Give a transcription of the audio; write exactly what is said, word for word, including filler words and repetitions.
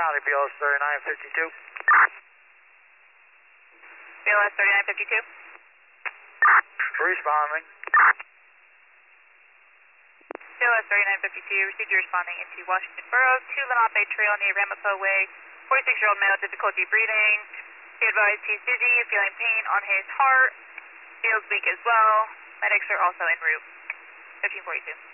Copy, B L S thirty-nine fifty-two. B L S thirty-nine fifty-two. Responding. B L S thirty-nine fifty-two, received you responding into Washington Borough, to Lenape Trail near Ramapo Way. forty-six-year-old male, difficulty breathing. He advised he's dizzy, feeling pain on his heart. Feels weak as well. Medics are also en route. fifteen forty-two.